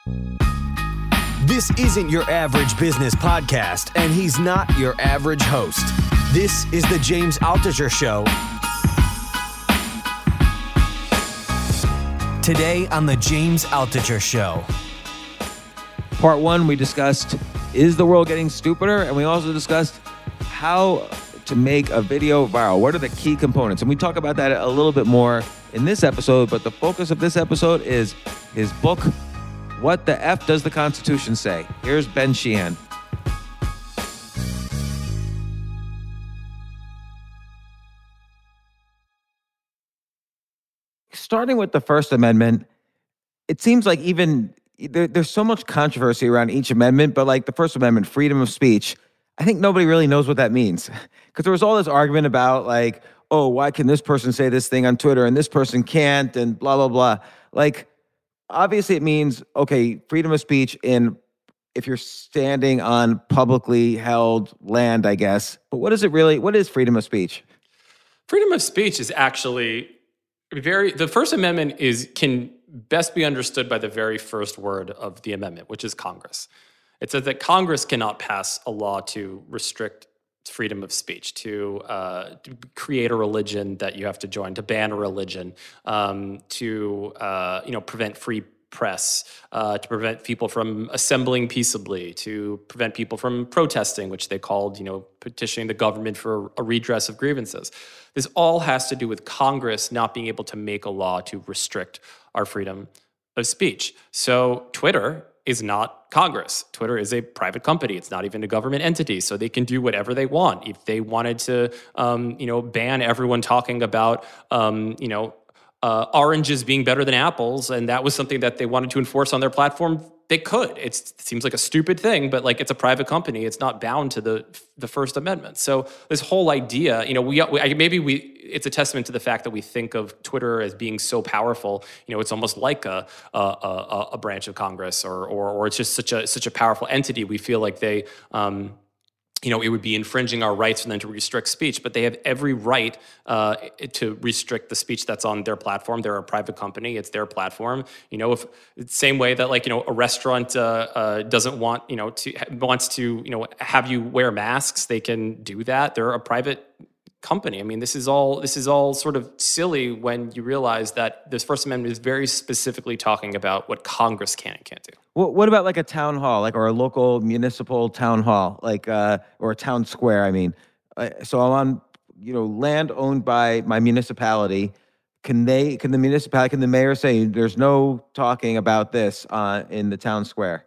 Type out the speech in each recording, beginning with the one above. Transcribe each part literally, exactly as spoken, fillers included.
This isn't your average business podcast, and he's not your average host. This is the James Altucher Show. Today on the James Altucher Show. Part one, we discussed, is the world getting stupider? And we also discussed how to make a video viral. What are the key components? And we talk about that a little bit more in this episode, but the focus of this episode is his book, What the F Does the Constitution Say? Here's Ben Sheehan. Starting with the First Amendment, it seems like even there, there's so much controversy around each amendment, but like the First Amendment, freedom of speech, I think nobody really knows what that means. Because there was all this argument about like, oh, why can this person say this thing on Twitter and this person can't and blah, blah, blah. Like, obviously it means, okay, freedom of speech in if you're standing on publicly held land, I guess. But what is it really? What is freedom of speech? Freedom of speech is actually very, the First Amendment is can best be understood by the very first word of the amendment, which is Congress. It says that Congress cannot pass a law to restrict freedom of speech, to, uh, to create a religion that you have to join, to ban a religion, um, to uh, you know prevent free press, uh, to prevent people from assembling peaceably, to prevent people from protesting, which they called you know petitioning the government for a redress of grievances. This all has to do with Congress not being able to make a law to restrict our freedom of speech. So Twitter is not Congress. Twitter is a private company. It's not even a government entity, so they can do whatever they want. If they wanted to, um, you know, ban everyone talking about, um, you know, uh, oranges being better than apples, and that was something that they wanted to enforce on their platform, they could. It's, it seems like a stupid thing, but like it's a private company. It's not bound to the the First Amendment. So this whole idea, you know, we, we maybe we it's a testament to the fact that we think of Twitter as being so powerful. You know, it's almost like a a, a, a branch of Congress, or, or or it's just such a such a powerful entity. We feel like they. Um, you know, it would be infringing our rights for them to restrict speech, but they have every right uh, to restrict the speech that's on their platform. They're a private company; it's their platform. You know, if same way that like you know a restaurant uh, uh, doesn't want you know to wants to you know have you wear masks, they can do that. They're a private company. I mean, this is all this is all sort of silly when you realize that this First Amendment is very specifically talking about what Congress can and can't do. Well, what about like a town hall, like or a local municipal town hall, like uh, or a town square? I mean, uh, so I'm on you know land owned by my municipality. Can they? Can the municipality? Can the mayor say there's no talking about this uh, in the town square?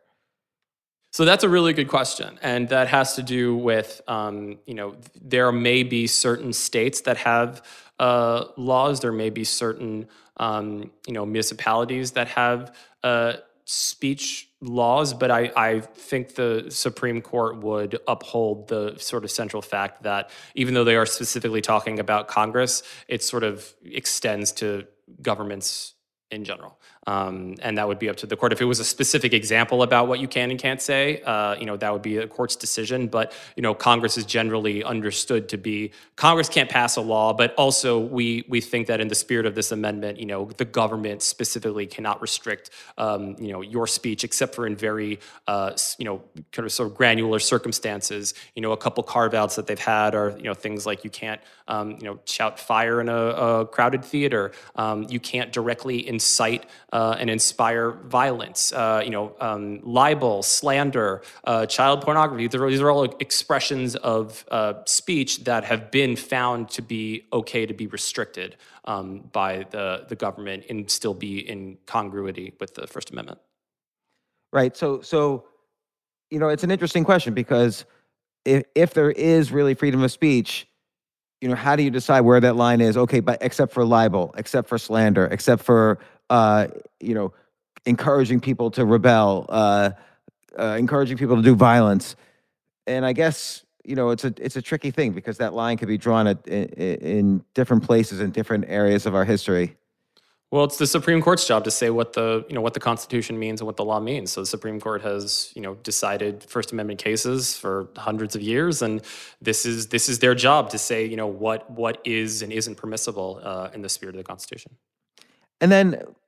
So that's a really good question, and that has to do with, um, you know, there may be certain states that have uh, laws. There may be certain, um, you know, municipalities that have uh, speech laws, but I, I think the Supreme Court would uphold the sort of central fact that even though they are specifically talking about Congress, it sort of extends to governments in general. Um, and that would be up to the court. If it was a specific example about what you can and can't say, uh, you know, that would be a court's decision. But, you know, Congress is generally understood to be, Congress can't pass a law, but also we we think that in the spirit of this amendment, you know, the government specifically cannot restrict, um, you know, your speech except for in very, uh, you know, kind of sort of granular circumstances. You know, a couple carve-outs that they've had are, you know, things like you can't, um, you know, shout fire in a, a crowded theater. Um, you can't directly incite Uh, and inspire violence, uh, you know, um, libel, slander, uh, child pornography. These are, these are all expressions of uh, speech that have been found to be okay to be restricted um, by the, the government and still be in congruity with the First Amendment. Right. So, so you know, it's an interesting question because if if there is really freedom of speech, you know, how do you decide where that line is? Okay, but except for libel, except for slander, except for uh, you know, encouraging people to rebel, uh, uh, encouraging people to do violence. And I guess, you know, it's a it's a tricky thing because that line could be drawn at, in, in different places in different areas of our history. Well, it's the Supreme Court's job to say what the you know what the Constitution means and what the law means. So the Supreme Court has you know decided First Amendment cases for hundreds of years, and this is this is their job to say you know what what is and isn't permissible uh, in the spirit of the Constitution. And then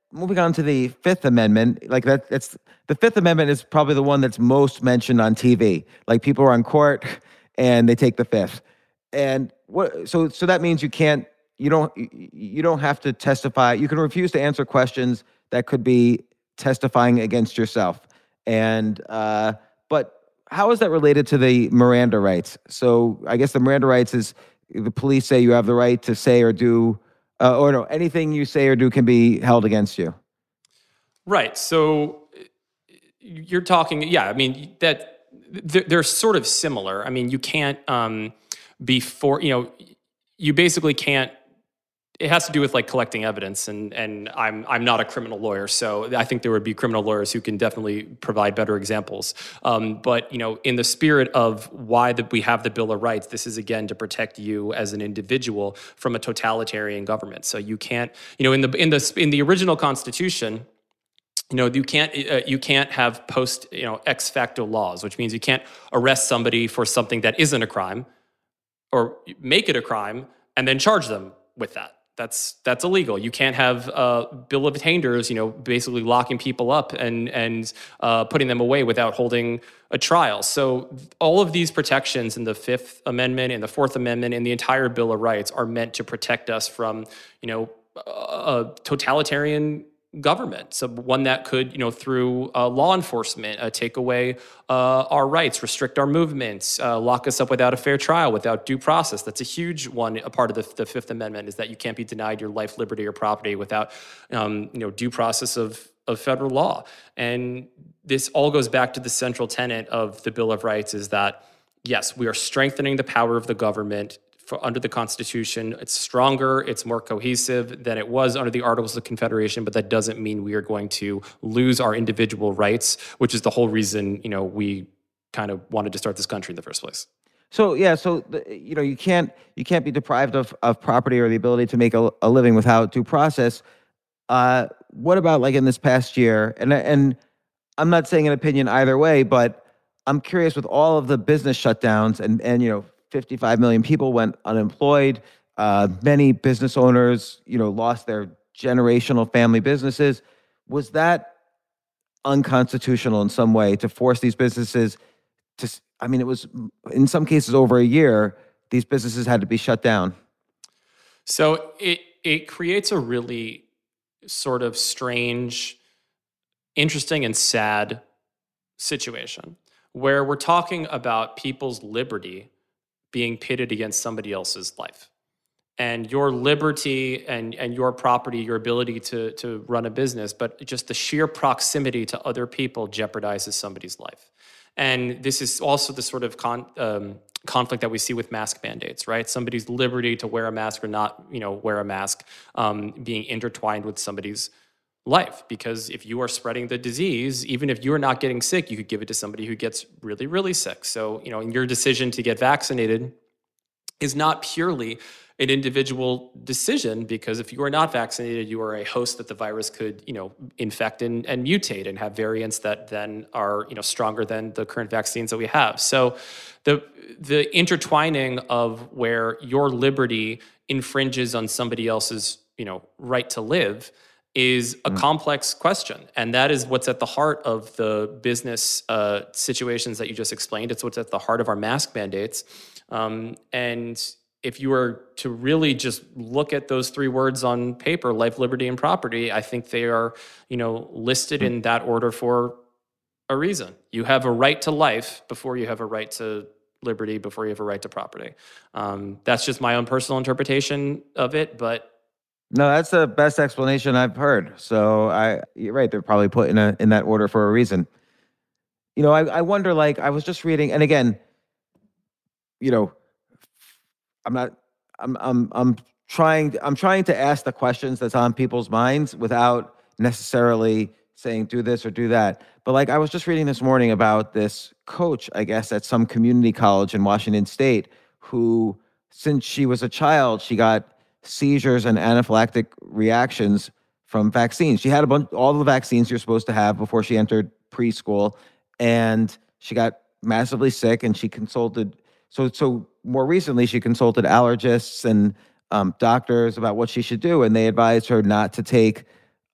moving on to the Fifth Amendment, like that, that's the Fifth Amendment is probably the one that's most mentioned on T V. Like people are on court and they take the Fifth, and what? So, so that means you can't, you don't, you don't have to testify. You can refuse to answer questions that could be testifying against yourself. And uh, but how is that related to the Miranda rights? So, I guess the Miranda rights is the police say you have the right to say or do. Uh, or no, anything you say or do can be held against you. Right. So you're talking, yeah, I mean, that they're, they're sort of similar. I mean, you can't um, before, you know, you basically can't, it has to do with like collecting evidence, and and I'm I'm not a criminal lawyer, so I think there would be criminal lawyers who can definitely provide better examples. Um, but you know, in the spirit of why that we have the Bill of Rights, this is again to protect you as an individual from a totalitarian government. So you can't, you know, in the in the in the original Constitution, you know, you can't uh, you can't have post you know ex facto laws, which means you can't arrest somebody for something that isn't a crime, or make it a crime and then charge them with that. That's that's illegal. You can't have uh, bill of attainders, you know, basically locking people up and and uh, putting them away without holding a trial. So all of these protections in the Fifth Amendment, in the Fourth Amendment, in the entire Bill of Rights are meant to protect us from, you know, a totalitarian government. So one that could, you know, through uh, law enforcement, uh, take away uh, our rights, restrict our movements, uh, lock us up without a fair trial, without due process. That's a huge one. A part of the, the Fifth Amendment is that you can't be denied your life, liberty, or property without, um, you know, due process of of federal law. And this all goes back to the central tenet of the Bill of Rights: is that yes, we are strengthening the power of the government. For under the Constitution, it's stronger, it's more cohesive than it was under the Articles of Confederation, but that doesn't mean we are going to lose our individual rights, which is the whole reason, you know, we kind of wanted to start this country in the first place. So yeah, so the, you know, you can't you can't be deprived of of property or the ability to make a, a living without due process. Uh, what about like in this past year? And and I'm not saying an opinion either way, but I'm curious with all of the business shutdowns and and you know. fifty-five million people went unemployed. Uh, many business owners, you know, lost their generational family businesses. Was that unconstitutional in some way to force these businesses to, I mean, it was in some cases over a year, these businesses had to be shut down. So it, it creates a really sort of strange, interesting and sad situation where we're talking about people's liberty being pitted against somebody else's life. And your liberty and, and your property, your ability to, to run a business, but just the sheer proximity to other people jeopardizes somebody's life. And this is also the sort of con, um, conflict that we see with mask mandates, right? Somebody's liberty to wear a mask or not, you know, wear a mask um, being intertwined with somebody's life. Because if you are spreading the disease, even if you're not getting sick, you could give it to somebody who gets really, really sick. So, you know, your decision to get vaccinated is not purely an individual decision, because if you are not vaccinated, you are a host that the virus could, you know, infect and, and mutate and have variants that then are, you know, stronger than the current vaccines that we have. So the the intertwining of where your liberty infringes on somebody else's, you know, right to live is a complex question. And that is what's at the heart of the business uh, situations that you just explained. It's what's at the heart of our mask mandates. Um, and if you were to really just look at those three words on paper, life, liberty, and property, I think they are, you know, listed in that order for a reason. You have a right to life before you have a right to liberty, before you have a right to property. Um, that's just my own personal interpretation of it, but no, that's the best explanation I've heard. So I, you're right. They're probably put in a in that order for a reason. You know, I, I wonder. Like, I was just reading, and again, you know, I'm not. I'm I'm I'm trying. I'm trying to ask the questions that's on people's minds without necessarily saying do this or do that. But like, I was just reading this morning about this coach, I guess, at some community college in Washington State, who, since she was a child, she got seizures and anaphylactic reactions from vaccines. She had a bunch, all the vaccines you're supposed to have before she entered preschool, and she got massively sick. And she consulted. So, so more recently, she consulted allergists and um, doctors about what she should do, and they advised her not to take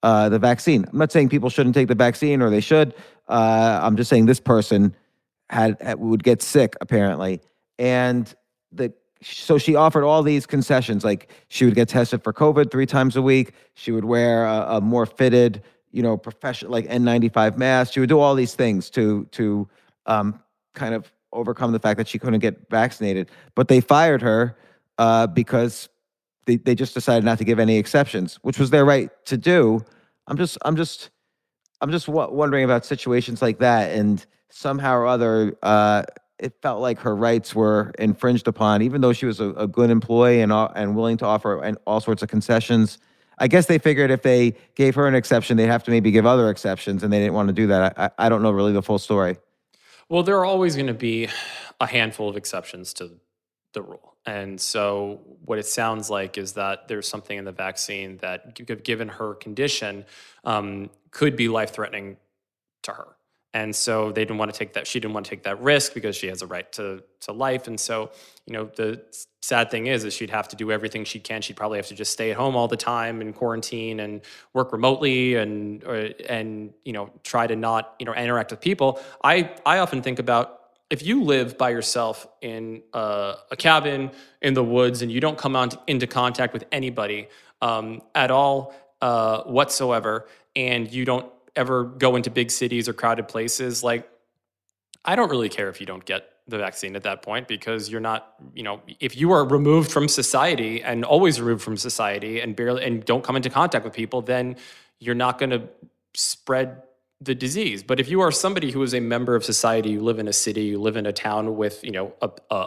uh, the vaccine. I'm not saying people shouldn't take the vaccine or they should. Uh, I'm just saying this person had, had would get sick apparently, and the so she offered all these concessions, like she would get tested for COVID three times a week. She would wear a, a more fitted, you know, professional like N ninety-five mask. She would do all these things to to um, kind of overcome the fact that she couldn't get vaccinated. But they fired her uh, because they they just decided not to give any exceptions, which was their right to do. I'm just I'm just I'm just w- wondering about situations like that, and somehow or other. Uh, it felt like her rights were infringed upon, even though she was a, a good employee and uh, and willing to offer and all sorts of concessions. I guess they figured if they gave her an exception, they'd have to maybe give other exceptions, and they didn't want to do that. I, I don't know really the full story. Well, there are always going to be a handful of exceptions to the rule. And so what it sounds like is that there's something in the vaccine that, given her condition, um, could be life-threatening to her. And so they didn't want to take that. She didn't want to take that risk because she has a right to to life. And so, you know, the sad thing is, is she'd have to do everything she can. She'd probably have to just stay at home all the time and quarantine and work remotely and or, and you know try to not you know interact with people. I I often think about, if you live by yourself in a, a cabin in the woods and you don't come on to, into contact with anybody um, at all uh, whatsoever, and you don't ever go into big cities or crowded places, like, I don't really care if you don't get the vaccine at that point, because you're not, you know, if you are removed from society and always removed from society and barely and don't come into contact with people, then you're not going to spread the disease. But if you are somebody who is a member of society, you live in a city, you live in a town with, you know, a a,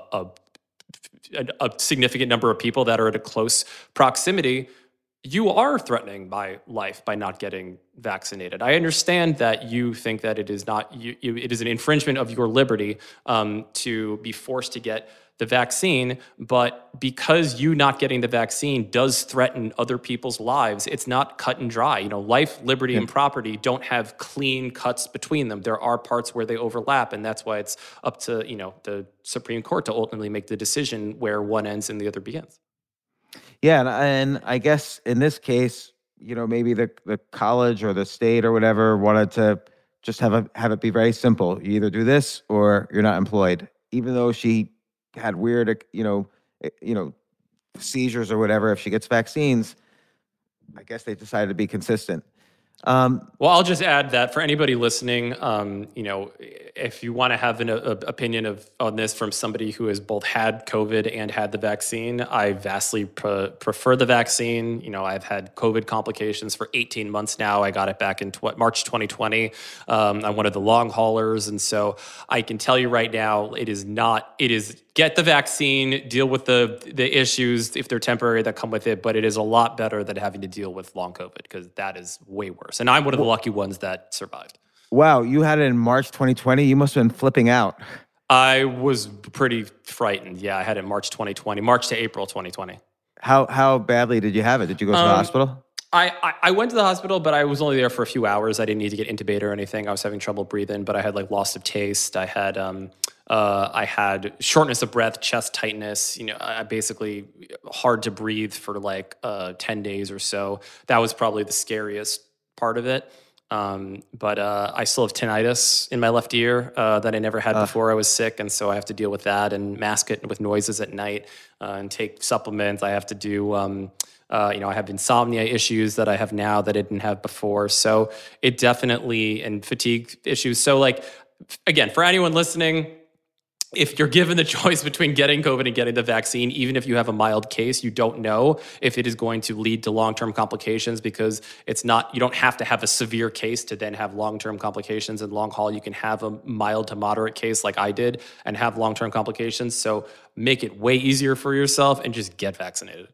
a, a significant number of people that are at a close proximity, you are threatening by life by not getting vaccinated. I understand that you think that it is not, you, you, it is an infringement of your liberty um, to be forced to get the vaccine, but because you not getting the vaccine does threaten other people's lives, it's not cut and dry. You know, life, liberty, yeah. and property don't have clean cuts between them. There are parts where they overlap, and that's why it's up to, you know, the Supreme Court to ultimately make the decision where one ends and the other begins. Yeah, and, and I guess in this case, you know, maybe the, the college or the state or whatever wanted to just have a have it be very simple. You either do this or you're not employed. Even though she had weird, you know, you know, seizures or whatever, if she gets vaccines, I guess they decided to be consistent. Um, well, I'll just add that for anybody listening, um, you know, if you want to have an a, opinion of on this from somebody who has both had COVID and had the vaccine, I vastly pre- prefer the vaccine. You know, I've had COVID complications for eighteen months now. I got it back in tw- March twenty twenty. Um, I'm one of the long haulers. And so I can tell you right now, it is not, it is get the vaccine, deal with the the issues, if they're temporary, that come with it. But it is a lot better than having to deal with long COVID, because that is way worse. And I'm one of the lucky ones that survived. Wow, you had it in March twenty twenty. You must have been flipping out. I was pretty frightened. Yeah, I had it in March twenty twenty, March to April twenty twenty. How how badly did you have it? Did you go to um, the hospital? I, I, I went to the hospital, but I was only there for a few hours. I didn't need to get intubated or anything. I was having trouble breathing, but I had like loss of taste. I had um, uh, I had shortness of breath, chest tightness. You know, I basically hard to breathe for like uh, ten days or so. That was probably the scariest part of it. Um, but uh, I still have tinnitus in my left ear uh, that I never had uh. before I was sick, and so I have to deal with that and mask it with noises at night uh, and take supplements. I have to do, um, uh, you know, I have insomnia issues that I have now that I didn't have before. So it definitely, and fatigue issues. So like, again, for anyone listening, if you're given the choice between getting COVID and getting the vaccine, even if you have a mild case, you don't know if it is going to lead to long-term complications, because it's not, you don't have to have a severe case to then have long-term complications. In long haul, you can have a mild to moderate case like I did and have long-term complications. So make it way easier for yourself and just get vaccinated.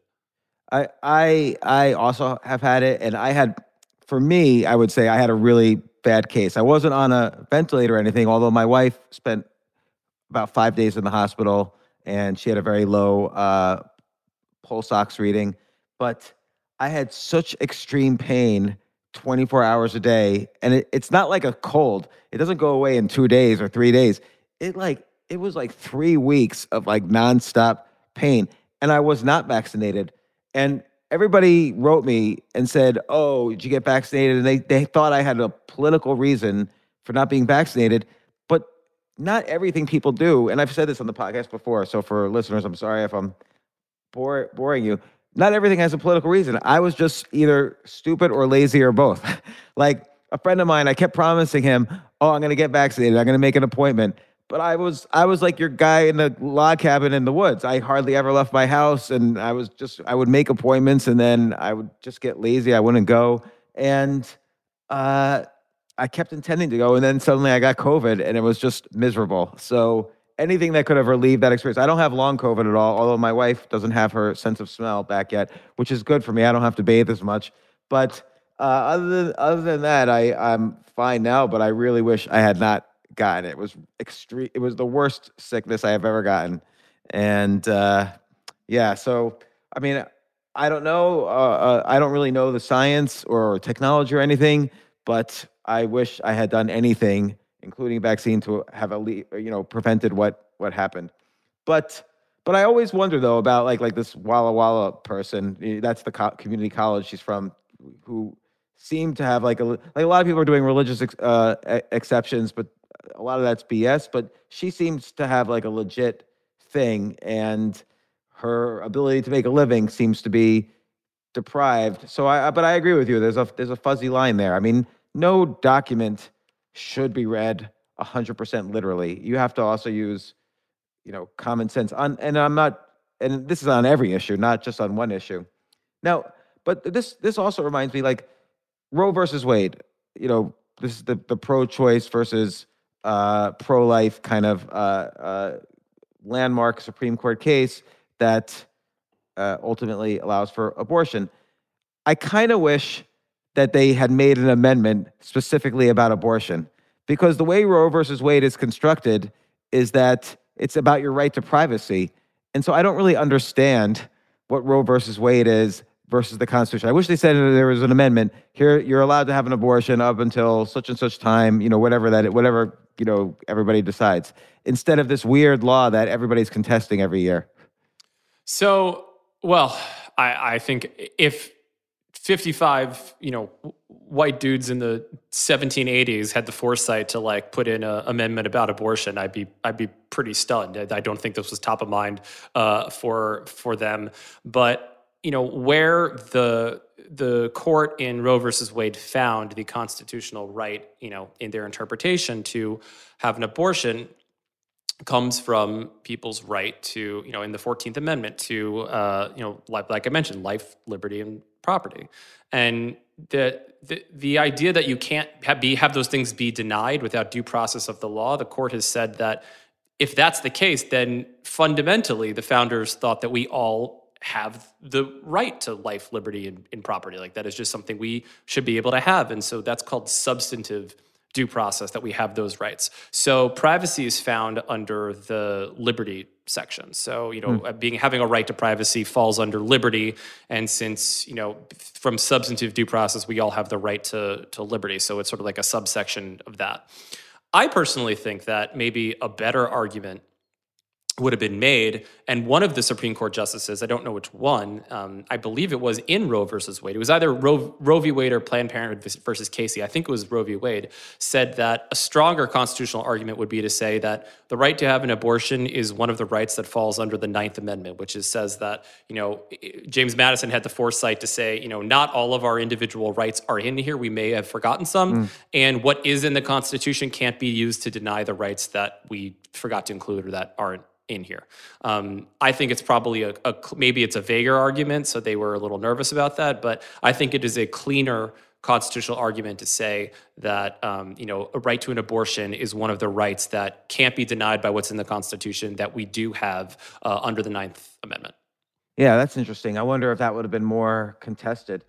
I I I also have had it, and I had, for me, I would say I had a really bad case. I wasn't on a ventilator or anything, although my wife spent about five days in the hospital, and she had a very low uh, pulse ox reading. But I had such extreme pain twenty-four hours a day, and it, it's not like a cold. It doesn't go away in two days or three days. It like it was like three weeks of like nonstop pain, and I was not vaccinated. And everybody wrote me and said, "Oh, did you get vaccinated?" And they they thought I had a political reason for not being vaccinated, but not everything people do. And I've said this on the podcast before, so for listeners, I'm sorry if I'm bore, boring you. Not everything has a political reason. I was just either stupid or lazy or both. Like a friend of mine, I kept promising him, "Oh, I'm going to get vaccinated. I'm going to make an appointment." But I was I was like your guy in the log cabin in the woods. I hardly ever left my house, and I was just I would make appointments, and then I would just get lazy. I wouldn't go, and uh, I kept intending to go, and then suddenly I got COVID, and it was just miserable. So anything that could have relieved that experience. I don't have long COVID at all, although my wife doesn't have her sense of smell back yet, which is good for me. I don't have to bathe as much. But uh, other than other than that, I I'm fine now. But I really wish I had not gotten it. It was extreme. It was the worst sickness I have ever gotten. And uh, yeah, so, I mean, I don't know. Uh, uh, I don't really know the science or technology or anything, but I wish I had done anything, including vaccine, to have a le- you know prevented what what happened. But but I always wonder though about like like this Walla Walla person. That's the co- community college she's from, who seemed to have like a like a lot of people are doing religious ex- uh, exceptions, but a lot of that's B S, but she seems to have like a legit thing, and her ability to make a living seems to be deprived. So I, but I agree with you. There's a there's a fuzzy line there. I mean, no document should be read one hundred percent literally. You have to also use, you know, common sense. On, and I'm not, and this is on every issue, not just on one issue. Now, but this this also reminds me, like Roe versus Wade. You know, this is the the pro-choice versus Uh, pro-life kind of uh, uh, landmark Supreme Court case that uh, ultimately allows for abortion. I kind of wish that they had made an amendment specifically about abortion, because the way Roe versus Wade is constructed is that it's about your right to privacy. And so I don't really understand what Roe versus Wade is versus the Constitution. I wish they said there was an amendment here. You're allowed to have an abortion up until such and such time, you know, whatever that, whatever, you know, everybody decides, instead of this weird law that everybody's contesting every year. So, well, I, I think if fifty-five, you know, white dudes in the seventeen eighties had the foresight to like put in an amendment about abortion, I'd be I'd be pretty stunned. I don't think this was top of mind uh, for for them. But you know, where the the court in Roe versus Wade found the constitutional right, you know, in their interpretation to have an abortion, comes from people's right to, you know, in the fourteenth Amendment to, uh, you know, like, like I mentioned, life, liberty, and property. And the the, the idea that you can't have, be, have those things be denied without due process of the law, the court has said that if that's the case, then fundamentally the founders thought that we all have the right to life, liberty, and, and property. Like that is just something we should be able to have. And so that's called substantive due process, that we have those rights. So privacy is found under the liberty section. So, you know, mm. being having a right to privacy falls under liberty. And since, you know, from substantive due process, we all have the right to, to liberty. So it's sort of like a subsection of that. I personally think that maybe a better argument would have been made, and one of the Supreme Court justices, I don't know which one, um, I believe it was in Roe versus Wade, it was either Roe, Roe v. Wade or Planned Parenthood versus Casey, I think it was Roe v. Wade, said that a stronger constitutional argument would be to say that the right to have an abortion is one of the rights that falls under the Ninth Amendment, which is, says that, you know, James Madison had the foresight to say, you know, not all of our individual rights are in here, we may have forgotten some, mm. and what is in the Constitution can't be used to deny the rights that we forgot to include or that aren't in here. Um, I think it's probably a, a, maybe it's a vaguer argument, so they were a little nervous about that, but I think it is a cleaner constitutional argument to say that, um, you know, a right to an abortion is one of the rights that can't be denied by what's in the Constitution that we do have uh, under the Ninth Amendment. Yeah, that's interesting. I wonder if that would have been more contested.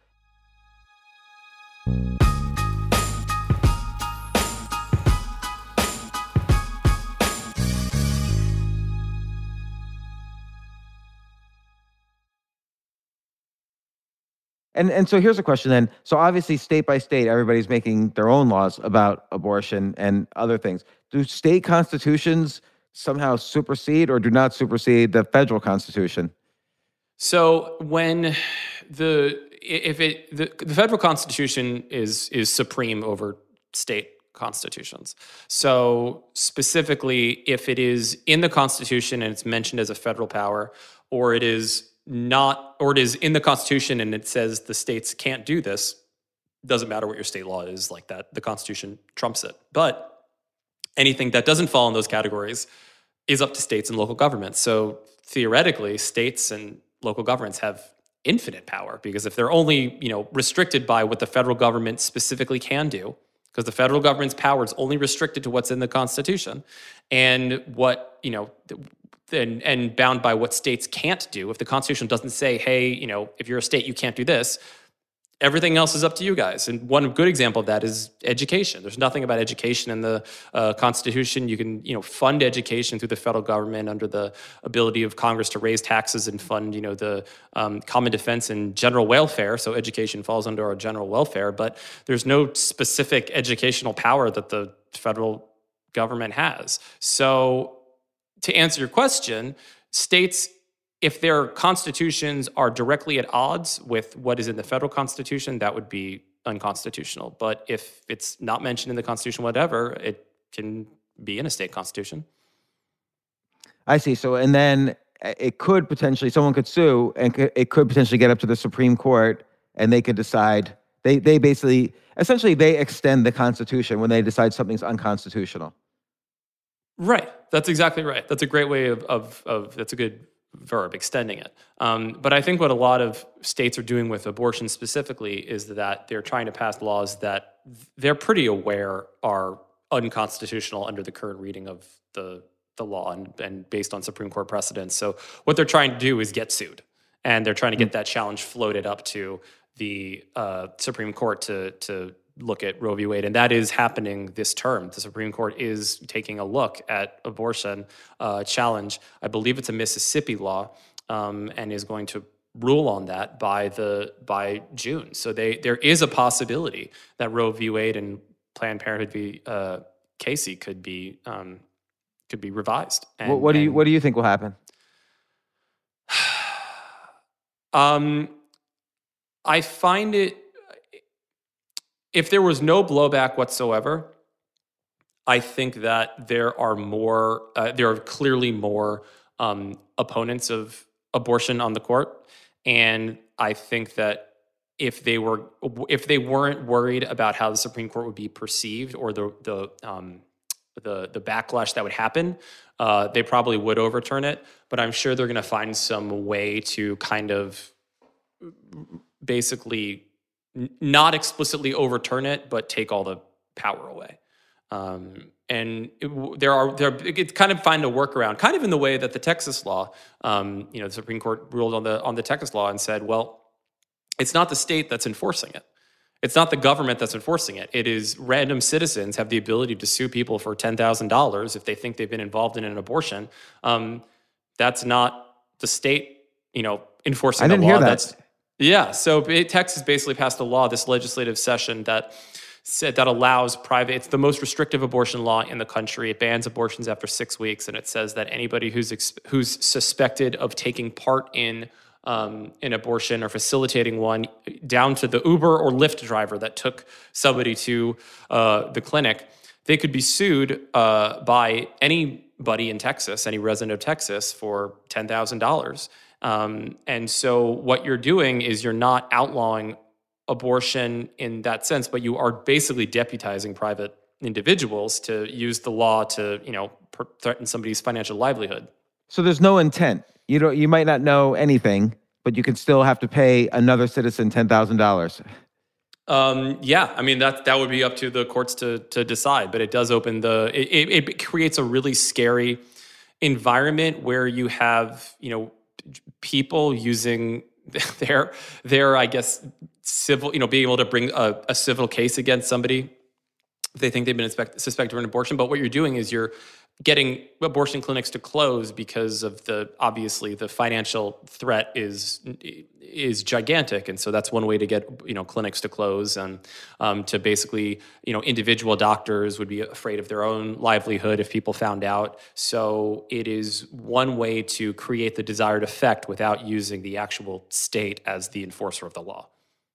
And and so here's a question then. So obviously, state by state, everybody's making their own laws about abortion and other things. Do state constitutions somehow supersede or do not supersede the federal constitution? So when the if it the, the federal constitution is is supreme over state constitutions. So specifically, if it is in the Constitution and it's mentioned as a federal power, or it is not, or it is in the Constitution and it says the states can't do this, doesn't matter what your state law is like that. The Constitution trumps it. But anything that doesn't fall in those categories is up to states and local governments. So theoretically, states and local governments have infinite power, because if they're only, you know, restricted by what the federal government specifically can do, because the federal government's power is only restricted to what's in the Constitution, and what, you know, and, and bound by what states can't do. If the Constitution doesn't say, hey, you know, if you're a state, you can't do this, everything else is up to you guys. And one good example of that is education. There's nothing about education in the uh, Constitution. You can, you know, fund education through the federal government under the ability of Congress to raise taxes and fund, you know, the um, common defense and general welfare. So education falls under our general welfare, but there's no specific educational power that the federal government has. So to answer your question, states, if their constitutions are directly at odds with what is in the federal constitution, that would be unconstitutional. But if it's not mentioned in the Constitution, whatever, it can be in a state constitution. I see. So, and then it could potentially, someone could sue, and it could potentially get up to the Supreme Court, and they could decide, they, they basically, essentially they extend the Constitution when they decide something's unconstitutional. Right. That's exactly right. That's a great way of, of, of that's a good verb, extending it. Um, but I think what a lot of states are doing with abortion specifically is that they're trying to pass laws that they're pretty aware are unconstitutional under the current reading of the the law and, and based on Supreme Court precedents. So what they're trying to do is get sued. And they're trying to get that challenge floated up to the uh, Supreme Court to to look at Roe v. Wade, and that is happening this term. The Supreme Court is taking a look at abortion uh, challenge. I believe it's a Mississippi law, um, and is going to rule on that by the by June. So they there is a possibility that Roe v. Wade and Planned Parenthood v. Uh, Casey could be um, could be revised. And, what, what do you and, What do you think will happen? um, I find it. If there was no blowback whatsoever, I think that there are more, uh, there are clearly more um, opponents of abortion on the court, and I think that if they were, if they weren't worried about how the Supreme Court would be perceived or the the um, the the backlash that would happen, uh, they probably would overturn it. But I'm sure they're going to find some way to kind of basically not explicitly overturn it, but take all the power away. Um, and it, there are there it's kind of find a workaround, kind of in the way that the Texas law, um, you know, the Supreme Court ruled on the on the Texas law and said, well, it's not the state that's enforcing it. It's not the government that's enforcing it. It is random citizens have the ability to sue people for ten thousand dollars if they think they've been involved in an abortion. Um, that's not the state, you know, enforcing I didn't the law. Hear that. That's Yeah, so it, Texas basically passed a law, this legislative session that said that allows private. It's the most restrictive abortion law in the country. It bans abortions after six weeks, and it says that anybody who's ex, who's suspected of taking part in um, an abortion or facilitating one, down to the Uber or Lyft driver that took somebody to uh, the clinic, they could be sued uh, by anybody in Texas, any resident of Texas, for ten thousand dollars. Um, and so what you're doing is you're not outlawing abortion in that sense, but you are basically deputizing private individuals to use the law to, you know, per- threaten somebody's financial livelihood. So there's no intent. You don't. You might not know anything, but you can still have to pay another citizen ten thousand dollars. Um, yeah, I mean that that would be up to the courts to to decide. But it does open the. It, it, it creates a really scary environment where you have, you know, people using their their I guess civil, you know, being able to bring a, a civil case against somebody if they think they've been suspect, suspected of an abortion. But what you're doing is you're getting abortion clinics to close because of the, obviously the financial threat is is gigantic, and so that's one way to get, you know, clinics to close, and um, to basically, you know, individual doctors would be afraid of their own livelihood if people found out. So it is one way to create the desired effect without using the actual state as the enforcer of the law.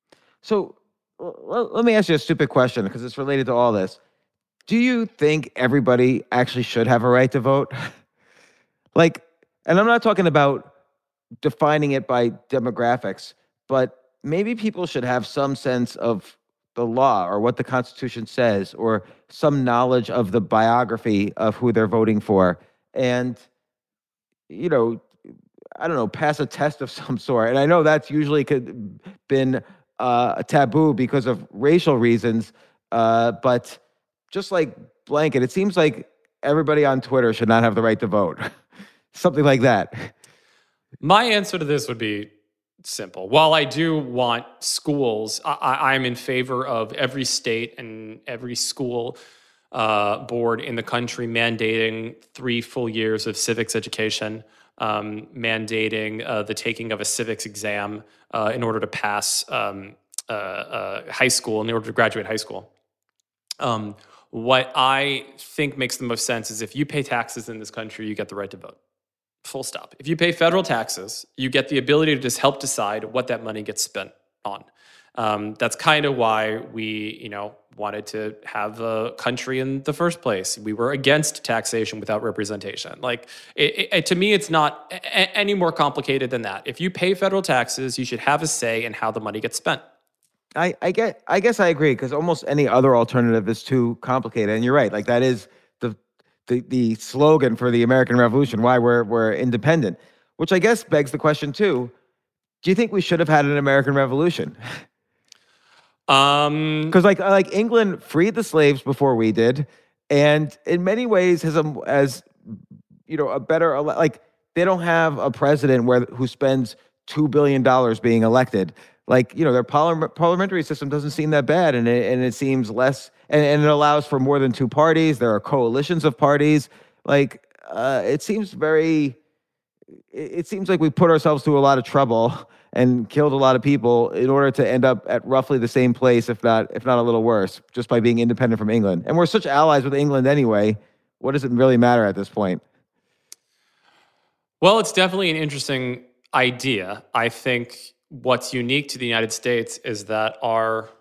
So well, let me ask you a stupid question because it's related to all this. Do you think everybody actually should have a right to vote? Like, and I'm not talking about defining it by demographics, but maybe people should have some sense of the law or what the Constitution says, or some knowledge of the biography of who they're voting for. And, you know, I don't know, pass a test of some sort. And I know that's usually could been uh, a taboo because of racial reasons, uh, but just like blanket, it seems like everybody on Twitter should not have the right to vote. Something like that. My answer to this would be simple. While I do want schools, I, I'm in favor of every state and every school uh, board in the country mandating three full years of civics education, um, mandating uh, the taking of a civics exam uh, in order to pass um, uh, uh, high school, in order to graduate high school. Um, What I think makes the most sense is if you pay taxes in this country, you get the right to vote. Full stop. If you pay federal taxes, you get the ability to just help decide what that money gets spent on. Um, that's kind of why we, you know, wanted to have a country in the first place. We were against taxation without representation. Like, it, it, to me, it's not a- any more complicated than that. If you pay federal taxes, you should have a say in how the money gets spent. I, I get I guess I agree, because almost any other alternative is too complicated. And you're right, like that is the the the slogan for the American Revolution, why we're we're independent. Which I guess begs the question too, do you think we should have had an American Revolution? Um Because like like England freed the slaves before we did, and in many ways has a as you know a better, like they don't have a president where who spends two billion dollars being elected. Like, you know, their parliament, parliamentary system doesn't seem that bad, and it, and it seems less, and, and it allows for more than two parties. There are coalitions of parties. Like, uh, it seems very, it, it seems like we put ourselves through a lot of trouble and killed a lot of people in order to end up at roughly the same place, if not, if not a little worse, just by being independent from England. And we're such allies with England anyway. What does it really matter at this point? Well, it's definitely an interesting idea. I think what's unique to the United States is that our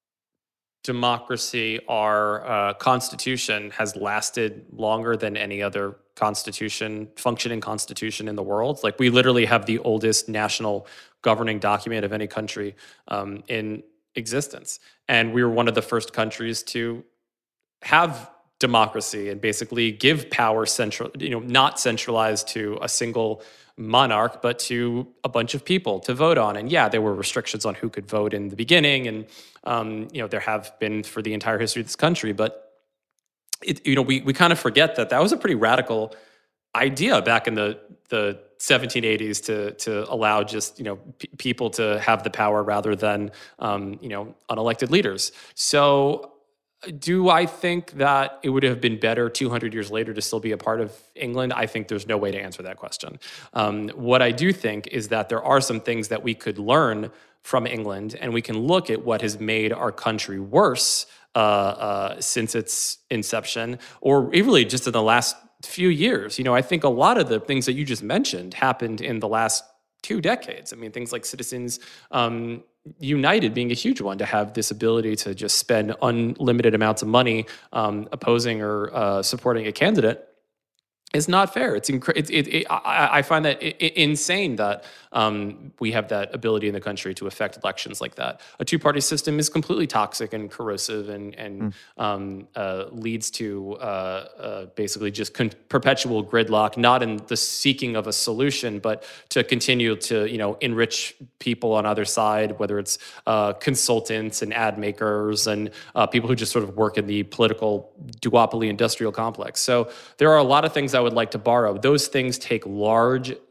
democracy, our uh, constitution has lasted longer than any other constitution, functioning constitution in the world. Like, we literally have the oldest national governing document of any country um, in existence. And we were one of the first countries to have democracy and basically give power central, you know, not centralized to a single monarch, but to a bunch of people to vote on. And yeah, there were restrictions on who could vote in the beginning, and um, you know, there have been for the entire history of this country. But it, you know, we we kind of forget that that was a pretty radical idea back in the the seventeen eighties to to allow just you know p- people to have the power rather than um, you know unelected leaders. So, do I think that it would have been better two hundred years later to still be a part of England? I think there's no way to answer that question. Um, what I do think is that there are some things that we could learn from England, and we can look at what has made our country worse uh, uh, since its inception, or really just in the last few years. You know, I think a lot of the things that you just mentioned happened in the last two decades. I mean, things like Citizens um, United being a huge one, to have this ability to just spend unlimited amounts of money um, opposing or uh, supporting a candidate is not fair. It's, inc- it, it, it, I, I find that it, it insane that um, we have that ability in the country to affect elections like that. A two-party system is completely toxic and corrosive, and and mm. um, uh, leads to uh, uh, basically just con- perpetual gridlock. Not in the seeking of a solution, but to continue to you know enrich people on either side, whether it's uh, consultants and ad makers and uh, people who just sort of work in the political duopoly industrial complex. So there are a lot of things I would like to borrow. Those things take large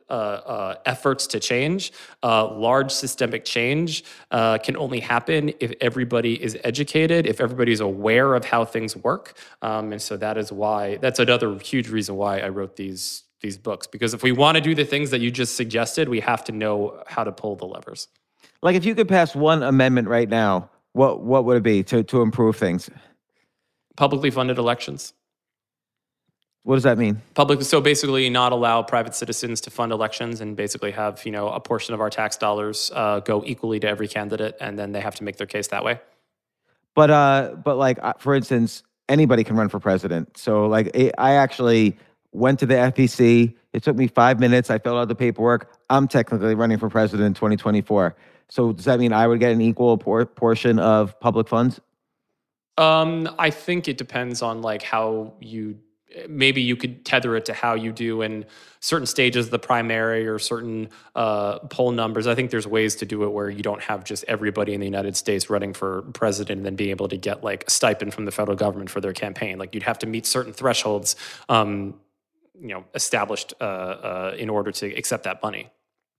uh, uh, efforts to change. Uh, large systemic change uh, can only happen if everybody is educated, if everybody is aware of how things work. Um, and so that is why, that's another huge reason why I wrote these these books. Because if we want to do the things that you just suggested, we have to know how to pull the levers. Like if you could pass one amendment right now, what what would it be to, to improve things? Publicly funded elections. What does that mean? Public, so basically not allow private citizens to fund elections and basically have, you know, a portion of our tax dollars uh, go equally to every candidate, and then they have to make their case that way. But uh, but like uh, for instance, anybody can run for president. So like it, I actually went to the F E C. It took me five minutes. I filled out the paperwork. I'm technically running for president in twenty twenty-four. So does that mean I would get an equal por- portion of public funds? Um, I think it depends on like how you. Maybe you could tether it to how you do in certain stages of the primary or certain uh, poll numbers. I think there's ways to do it where you don't have just everybody in the United States running for president and then being able to get like a stipend from the federal government for their campaign. Like you'd have to meet certain thresholds, um, you know, established uh, uh, in order to accept that money.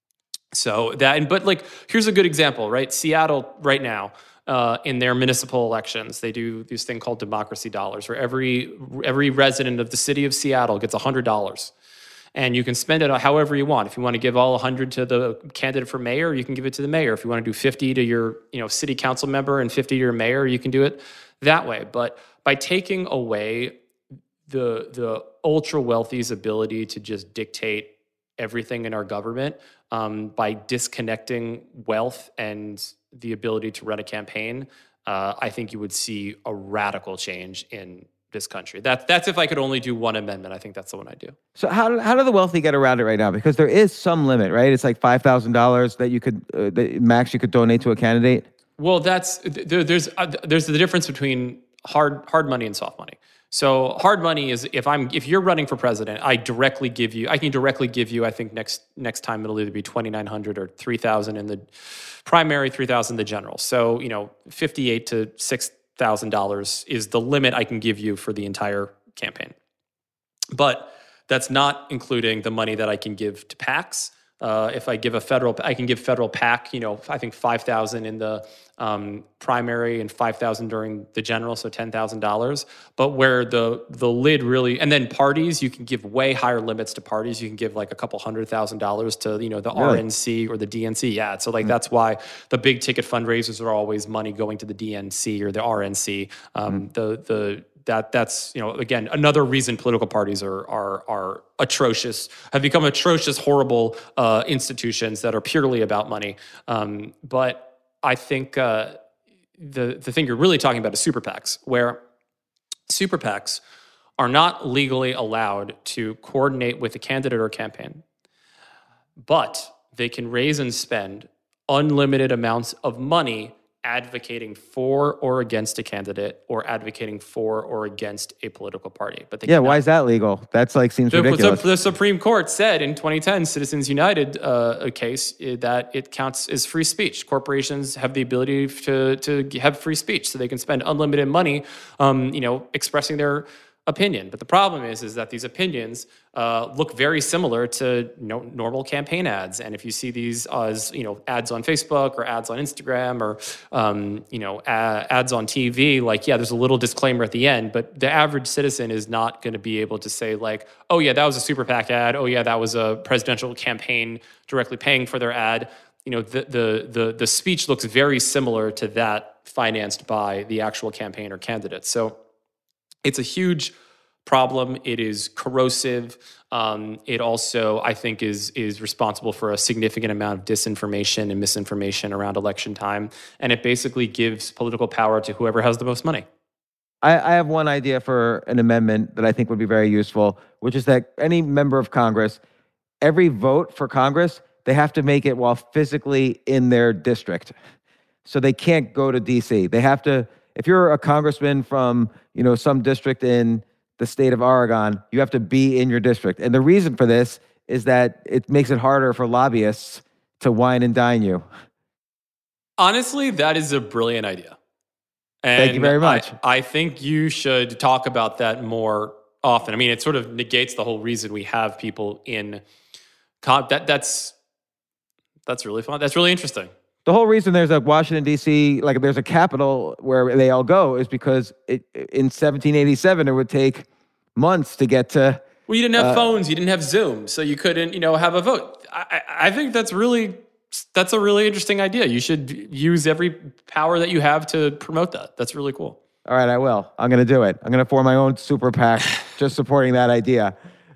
So that, but like, here's a good example, right? Seattle right now, Uh, in their municipal elections, they do this thing called democracy dollars, where every every resident of the city of Seattle gets one hundred dollars. And you can spend it however you want. If you want to give all one hundred to the candidate for mayor, you can give it to the mayor. If you want to do fifty to your you know, city council member and fifty to your mayor, you can do it that way. But by taking away the, the ultra-wealthy's ability to just dictate everything in our government, um, by disconnecting wealth and the ability to run a campaign, uh, I think you would see a radical change in this country. That's that's if I could only do one amendment. I think that's the one I do. So how do, how do the wealthy get around it right now? Because there is some limit, right? It's like five thousand dollars that you could, uh, the max you could donate to a candidate. Well, that's there, there's uh, there's the difference between hard hard money and soft money. So hard money is if I'm if you're running for president, I directly give you I can directly give you I think next next time it'll either be twenty-nine hundred or three thousand in the primary, three thousand the general. So, you know, fifty-eight to six thousand dollars is the limit I can give you for the entire campaign. But that's not including the money that I can give to PACs. Uh, if I give a federal, I can give federal PAC, you know, I think five thousand in the um, primary and five thousand during the general, so ten thousand dollars. But where the the lid really, and then parties, you can give way higher limits to parties. You can give like a couple hundred thousand dollars to, you know, the really? R N C or the D N C. Yeah, so like mm-hmm. that's why the big ticket fundraisers are always money going to the D N C or the R N C. Um, mm-hmm. The the That that's, you know, again, another reason political parties are are are atrocious, have become atrocious, horrible uh, institutions that are purely about money. Um, but I think uh, the the thing you're really talking about is super PACs, where super PACs are not legally allowed to coordinate with a candidate or campaign, but they can raise and spend unlimited amounts of money advocating for or against a candidate or advocating for or against a political party. But they yeah, cannot. Why is that legal? That's like seems the, ridiculous. The, the Supreme Court said in twenty ten, Citizens United, uh, a case that it counts as free speech. Corporations have the ability to to have free speech, so they can spend unlimited money, um, you know, expressing their opinion. But the problem is, is that these opinions uh, look very similar to you know, normal campaign ads. And if you see these as you know ads on Facebook or ads on Instagram or um, you know a- ads on T V, like yeah, there's a little disclaimer at the end, but the average citizen is not going to be able to say like, oh yeah, that was a super PAC ad. Oh yeah, that was a presidential campaign directly paying for their ad. You know, the the the the speech looks very similar to that financed by the actual campaign or candidate. So it's a huge problem. It is corrosive. Um, it also, I think, is is responsible for a significant amount of disinformation and misinformation around election time. And it basically gives political power to whoever has the most money. I, I have one idea for an amendment that I think would be very useful, which is that any member of Congress, every vote for Congress, they have to make it while physically in their district. So they can't go to D C. They have to, if you're a congressman from, you know, some district in the state of Oregon, you have to be in your district. And the reason for this is that it makes it harder for lobbyists to wine and dine you. Honestly, that is a brilliant idea. And thank you very much. I, I think you should talk about that more often. I mean, it sort of negates the whole reason we have people in that that's that's really fun. That's really interesting. The whole reason there's a Washington, D C, like there's a capital where they all go is because it, in seventeen eighty-seven, it would take months to get to... Well, you didn't have uh, phones, you didn't have Zoom, so you couldn't, you know, have a vote. I, I think that's really, that's a really interesting idea. You should use every power that you have to promote that. That's really cool. All right, I will. I'm going to do it. I'm going to form my own super PAC just supporting that idea.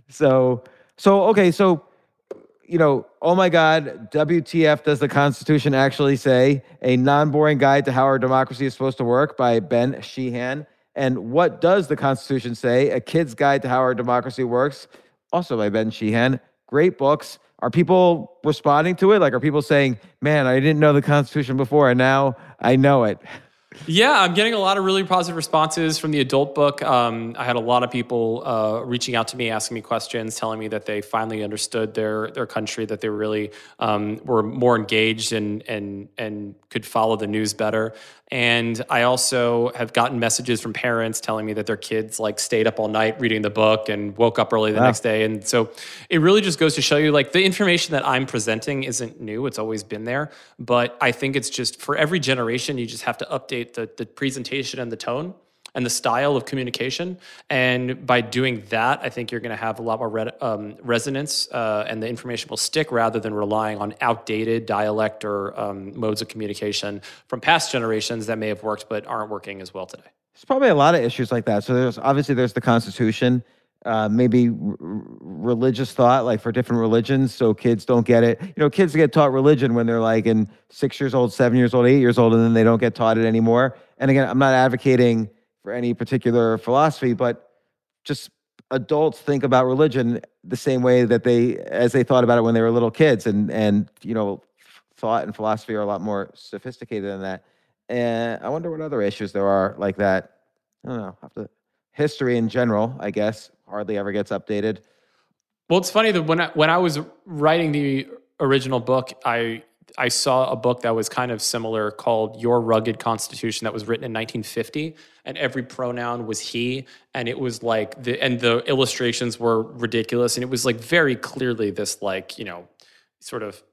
So, so okay, so, you know, oh my God, W T F does the Constitution actually say? A non-boring guide to how our democracy is supposed to work by Ben Sheehan. And what does the Constitution say? A kid's guide to how our democracy works, also by Ben Sheehan. Great books. Are people responding to it? Like, are people saying, man, I didn't know the Constitution before, and now I know it? Yeah, I'm getting a lot of really positive responses from the adult book. Um, I had a lot of people uh, reaching out to me, asking me questions, telling me that they finally understood their their country, that they really um, were more engaged and and and could follow the news better. And I also have gotten messages from parents telling me that their kids like stayed up all night reading the book and woke up early the Wow. next day. And so it really just goes to show you like the information that I'm presenting isn't new. It's always been there. But I think it's just for every generation, you just have to update the, the presentation and the tone and the style of communication. And by doing that, I think you're going to have a lot more re- um, resonance uh, and the information will stick rather than relying on outdated dialect or um, modes of communication from past generations that may have worked but aren't working as well today. There's probably a lot of issues like that. So there's obviously there's the Constitution, uh, maybe r- religious thought, like for different religions, so kids don't get it. You know, kids get taught religion when they're like in six years old, seven years old, eight years old, and then they don't get taught it anymore. And again, I'm not advocating for any particular philosophy, but just adults think about religion the same way that they, as they thought about it when they were little kids, and and you know, thought and philosophy are a lot more sophisticated than that. And I wonder what other issues there are like that. I don't know. Have to, history in general, I guess, hardly ever gets updated. Well, it's funny that when I, when I was writing the original book, I I saw a book that was kind of similar called Your Rugged Constitution that was written in nineteen fifty, and every pronoun was he, and it was like the and the illustrations were ridiculous, and it was like very clearly this like, you know, sort of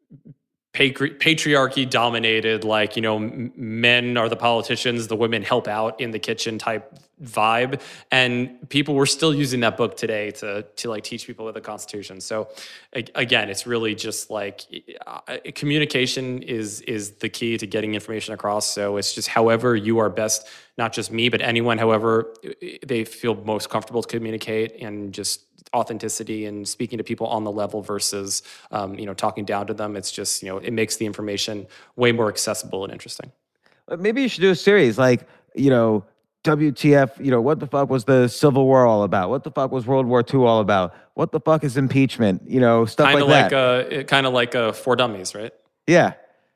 patri- patriarchy dominated, like, you know, m- men are the politicians, the women help out in the kitchen type vibe, and people were still using that book today to to like teach people about the Constitution. So again, it's really just like uh, communication is is the key to getting information across. So it's just however you are best, not just me, but anyone, however they feel most comfortable to communicate, and just authenticity and speaking to people on the level versus um, you know, talking down to them. It's just, you know, it makes the information way more accessible and interesting. Maybe you should do a series like, you know, W T F, you know, what the fuck was the Civil War all about? What the fuck was World War Two all about? What the fuck is impeachment? You know, stuff kinda like, like that. Uh, kind of like uh, For Dummies, right? Yeah.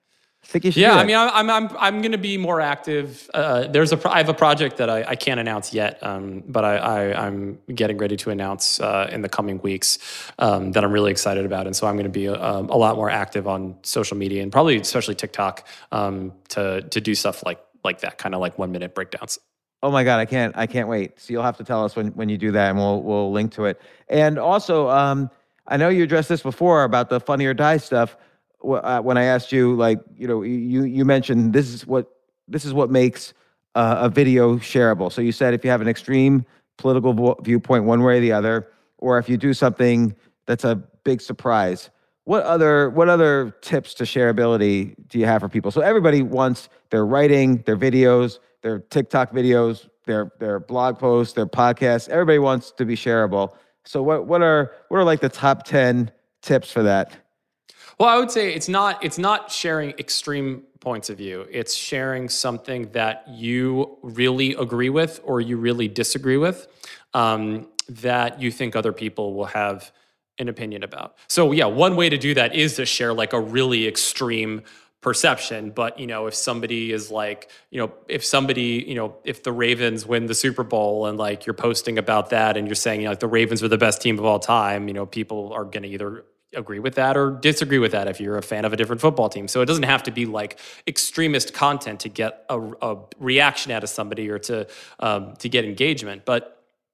I think you should Yeah, do I that. mean, I'm I'm I'm going to be more active. Uh, there's a pro- I have a project that I, I can't announce yet, um, but I, I I'm getting ready to announce uh, in the coming weeks um, that I'm really excited about, and so I'm going to be um, a lot more active on social media and probably especially TikTok um, to to do stuff like like that, kind of like one minute breakdowns. Oh my God, I can't, I can't wait. So you'll have to tell us when, when you do that, and we'll we'll link to it. And also, um, I know you addressed this before about the Funny or Die stuff. Uh, when I asked you, like, you know, you you mentioned this is what this is what makes uh, a video shareable. So you said if you have an extreme political vo- viewpoint one way or the other, or if you do something that's a big surprise. What other what other tips to shareability do you have for people? So everybody wants their writing, their videos, their TikTok videos, their their blog posts, their podcasts. Everybody wants to be shareable. So what what are what are like the top ten tips for that? Well, I would say it's not it's not sharing extreme points of view. It's sharing something that you really agree with or you really disagree with, um, that you think other people will have an opinion about. So yeah, one way to do that is to share like a really extreme perception. But, you know, if somebody is like, you know, if somebody, you know, if the Ravens win the Super Bowl and like you're posting about that and you're saying, you know, like the Ravens are the best team of all time, you know, people are going to either agree with that or disagree with that if you're a fan of a different football team. So it doesn't have to be like extremist content to get a, a reaction out of somebody or to um, to get engagement. But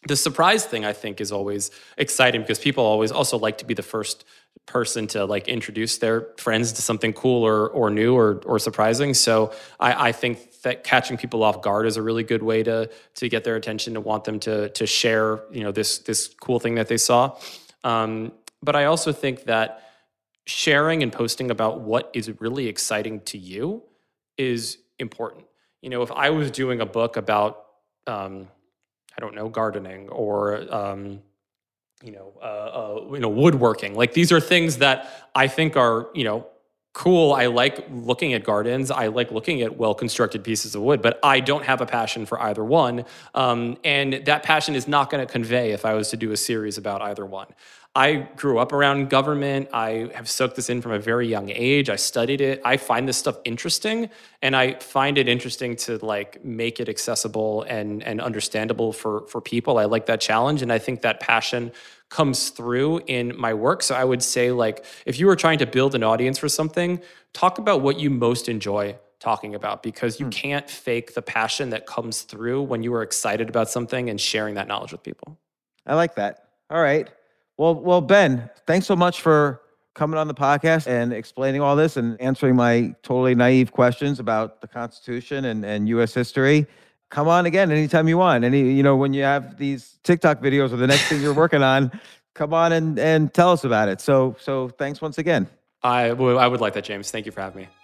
The surprise thing, I think, is always exciting because people always also like to be the first person to like introduce their friends to something cool or or new or or surprising. So I, I think that catching people off guard is a really good way to to get their attention, to want them to to share, you know, this this cool thing that they saw. Um, but I also think that sharing and posting about what is really exciting to you is important. You know, if I was doing a book about um, I don't know, gardening or, um, you know, uh, uh, you know, woodworking. Like these are things that I think are, you know, cool. I like looking at gardens. I like looking at well-constructed pieces of wood, but I don't have a passion for either one. Um, and that passion is not going to convey if I was to do a series about either one. I grew up around government. I have soaked this in from a very young age. I studied it. I find this stuff interesting, and I find it interesting to like make it accessible and and understandable for for people. I like that challenge, and I think that passion comes through in my work. So I would say, like, if you were trying to build an audience for something, talk about what you most enjoy talking about, because you hmm. can't fake the passion that comes through when you are excited about something and sharing that knowledge with people. I like that. All right. Well, well, Ben, thanks so much for coming on the podcast and explaining all this and answering my totally naive questions about the Constitution and, and U S history. Come on again anytime you want. Any, you know, when you have these TikTok videos or the next thing you're working on, come on and, and tell us about it. So, so thanks once again. I, w- I would like that, James. Thank you for having me.